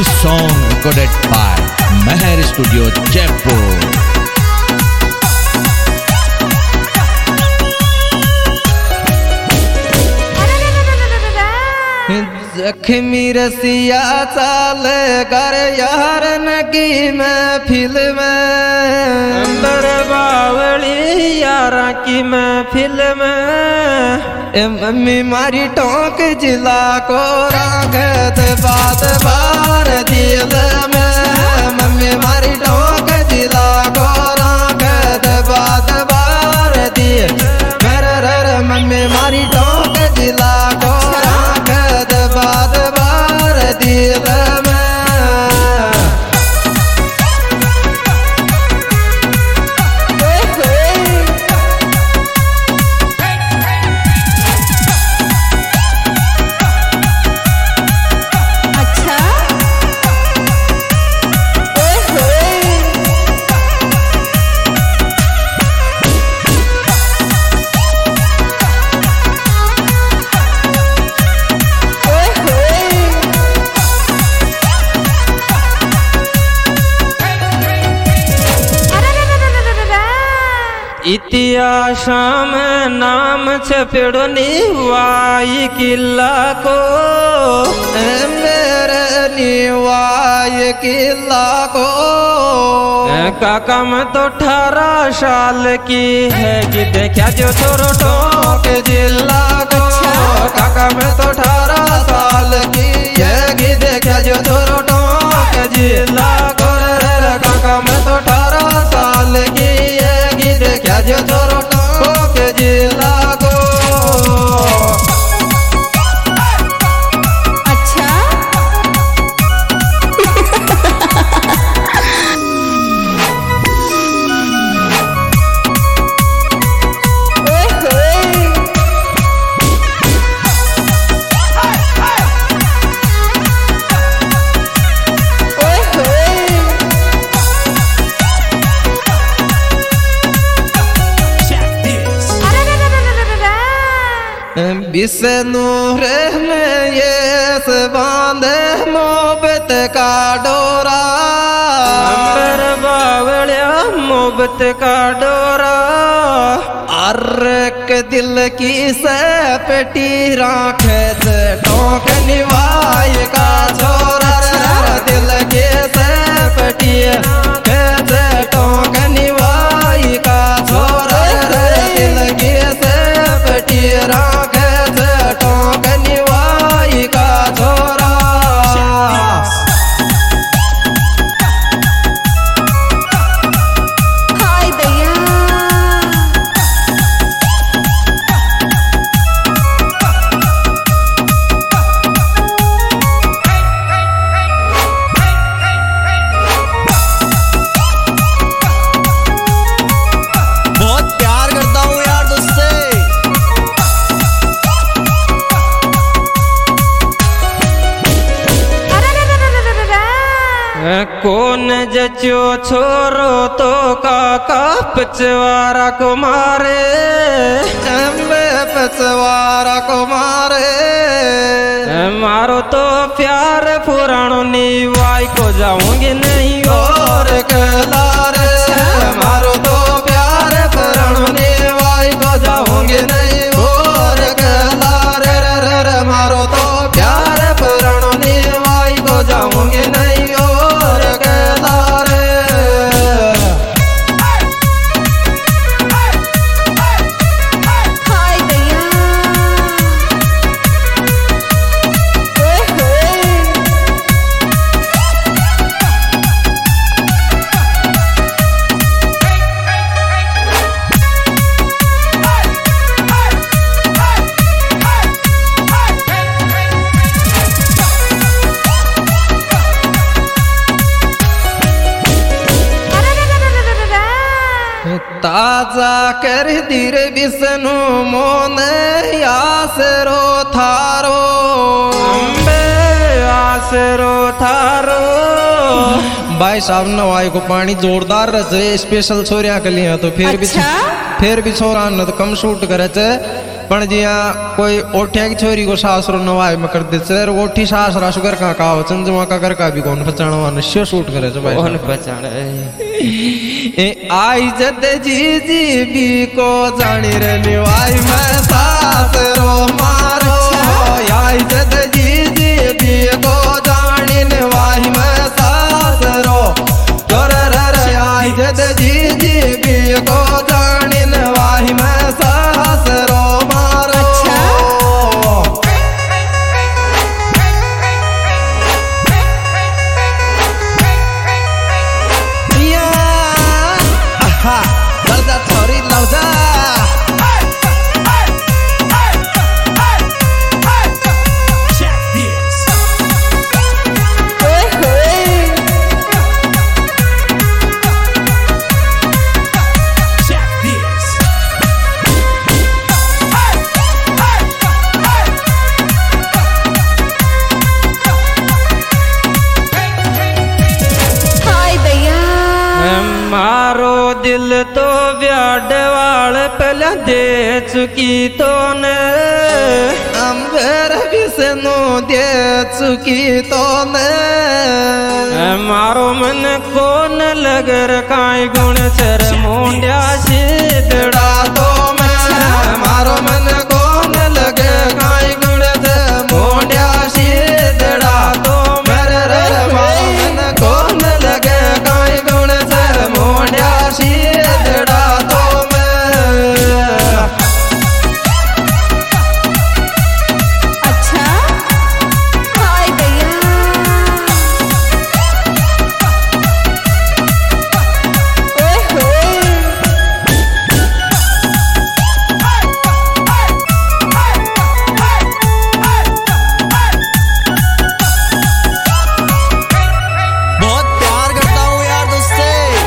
This song recorded by Meher Studio, Jaipur. जख्मी रसिया चाल कर यार नगी महफिल में अंबर बावली यारा की महफिल में मम्मी मारी टोंक जिला को रागत बात बार दिल में मम्मी मारी टोंक जिला को रागत बात बार दिल मेरे मम्मी मारी टोंक जिला को रागत बात बार दिल में इतिहास में नाम छपेड़ो निवाई किला को मेरे निवाई किला को काका में तो 18 साल की है कि देखा जो छोरो टोक जिला को काका में तो 18 साल की है कि देखा जो छोरो टोक जिला को काका में तो 18 साल की क्या जो छोरो टोक जिला को अच्छा बिसनूर में ये बांधे मोहब्बत का डोरा अंबर बावलिया मोहब्बत का डोरा अर्क दिल की सपेटी राखे टोक निवाई का छोरा दिल की सपेटी टोक निवाई का छोरा दिल की सपेटी राखे टोक निवाई का छोरा हाय दैया बहुत प्यार करता हूँ यार तुझसे। कौन जचो छोरो तो काका पचवारा को मारे अम्बे पचवारा को मारे मारो तो प्यार पुरानो निवाई को जाऊंगी नहीं और कहलारे मारो तो प्यार पुरानो निवाई को जाऊंगी नहीं और कहलारे मारो तो प्यार पुरानो निवाई को जाऊंगी नहीं ताजा कर धीर विष्णु मोन आसरो थारो अम्बे आसरो थारो भाई साहब नवाई को पानी जोरदार रचे स्पेशल छोरिया के लिए तो फिर भी छोरा न तो कम शूट करे पण जिया कोई ओठिया की छोरी को सासरो नवाय में कर दे सर ओठी सासरा शुगर का काव चंजमा का कर का भी कौन पहचान वाला शो शूट करे भाई कौन पहचान ए आई जद जी भी को जानी रे निवाई में सासरो मारो आई जद जी भी को जानी निवाई में सासरो कर रे आई जद जी भी को जानी निवाई में सासरो दिल तो व्याडवाल पहले दे चुकी तो ने अंबर भी से नो दे चुकी तो ने मारो मन कौन लगर काई गुण चर मुंडिया सीधड़ा तो मैं मारो मन कौन लगे काई गुण चर मुंडिया सीधड़ा तो मेरे रे मारो मन कौन लगे काई गुण चर मुंडिया सीधड़ा तो अच्छा हाय भैया बहुत प्यार करता हूँ यार दोस्ते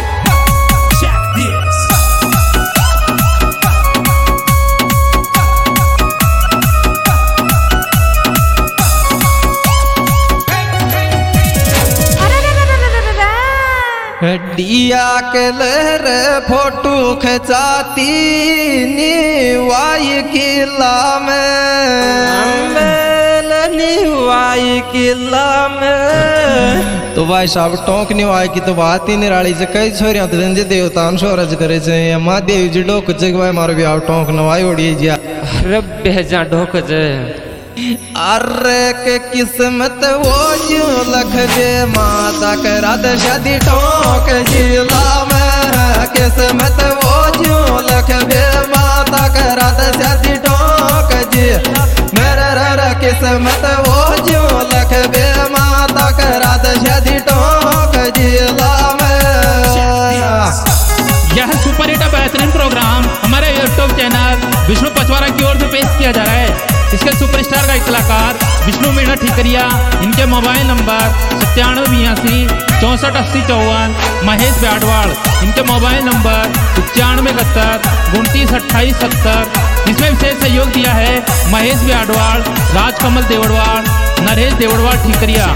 डिया के लहर फोटो खचाती निवाई किला में निवाई किला में तो भाई साहब टोंक निवाई की तो बात ही निराली से कई छोरियां तो जंजे देवता सोरज करे छे मां देव जी डोक जग भाई मारो भी टोंक नवाई ओड़ी जिया अरे बेजा डोक जे अरे के किस्मत वो जो लख दे माता करा दे शादी टोक जिला में किस्मत वो जो लख दे माता करा दे शादी टोक जी मेरा रा किस्मत वो जो लख दे माता करा दे शादी टोक जिला में यह सुपर हिट बेहतरीन प्रोग्राम हमारे यूट्यूब चैनल विष्णु पचवारा की ओर से पेश किया जा रहा है। इसके सुपरस्टार का कलाकार विष्णु मीणा ठीकरिया, इनके मोबाइल नंबर 9782 64 80 54, महेश ब्याडवाल, इनके मोबाइल नंबर 9571 29 28 70। इसमें विशेष सहयोग दिया है महेश ब्याडवाल, राजकमल देवड़वाल, नरेश देवड़वाल ठीकरिया।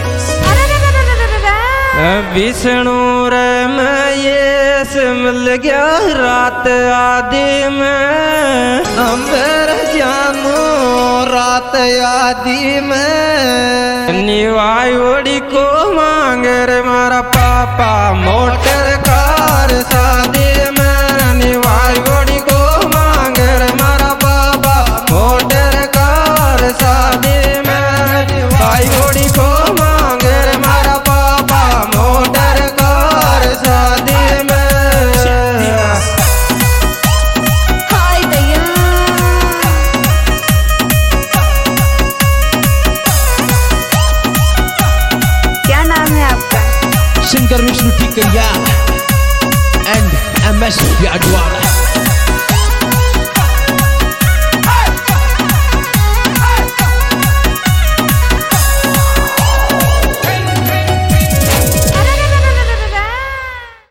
विष्णु रे मैं ये से मिल गया रात आदि में अंबर जानू रात आदि में निवाई ओड़ी को मांगे रे मारा पापा मोटर कार शादी में निवाई ओड़ी को मांगे रे मारा पापा मोटर कार शादी में निवाई ओड़ी को मांगे रे मारा पापा मोटर कार शादी में हाय भैया क्या नाम है आपका? Singer Vishnu Thikariya and MS ब्याडवाल।